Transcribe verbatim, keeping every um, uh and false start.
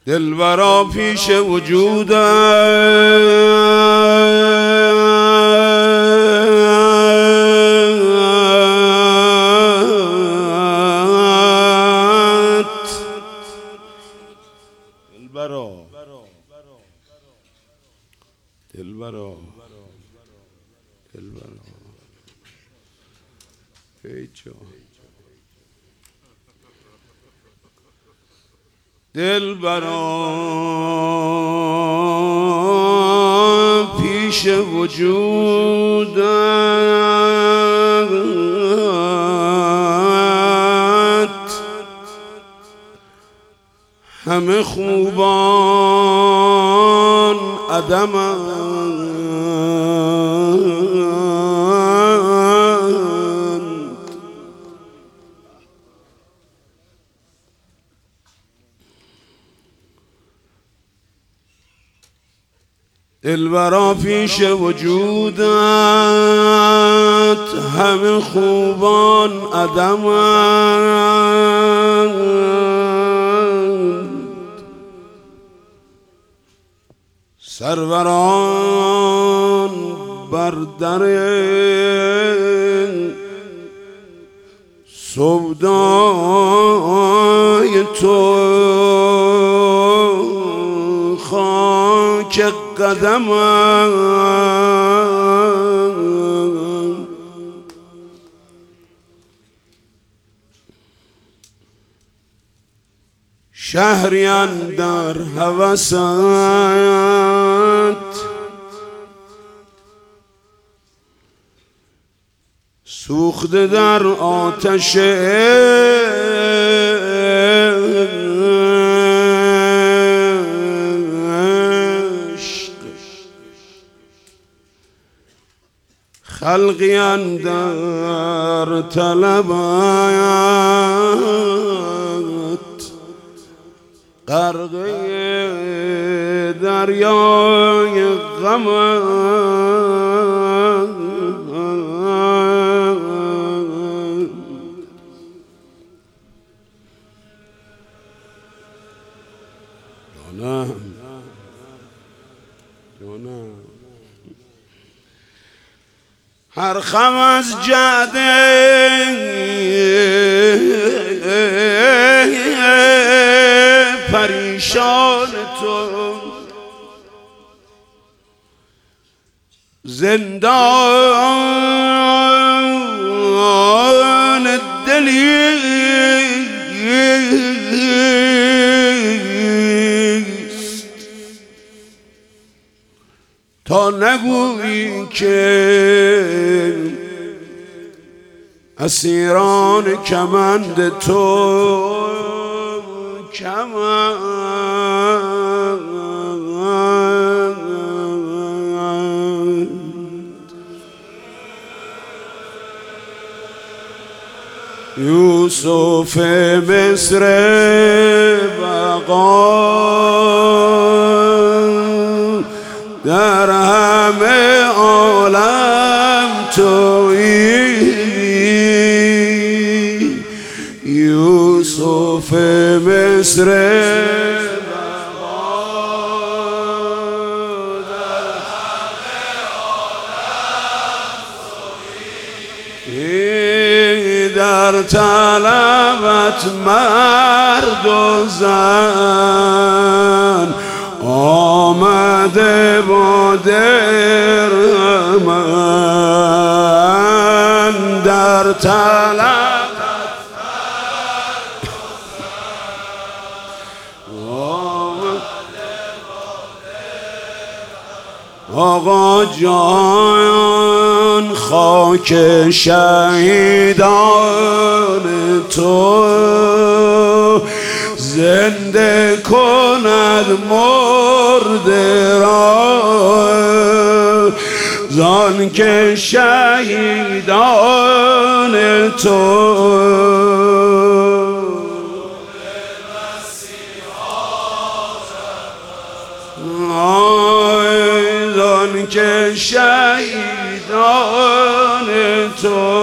دلبرا پیش وجودت دلبرا دلبرا دلبرا هیچ دلبرا پیش وجودت همه خوبان عدمند دلبرا پیش وجودت همه خوبان عدمند سروران بر در سودای تو خاک قدمم شهری اندر هوست سوخته در آتش خلقی اندر طلبت غرقه دریای غمت جانم جانم هر خم از جعده پریشان تو زندان دلیست تا نگویی که اسیران کمند تو کمند یوسف مصر بقا در همه عالم تویی یوسف مصر بقا در همه عالم تویی در طلبت مرد و زن آمده با درمن در طلبت آقا جان خاک شهیدان تو زنده کند مرده را زان که شهیدان تو زان که شهیدان تو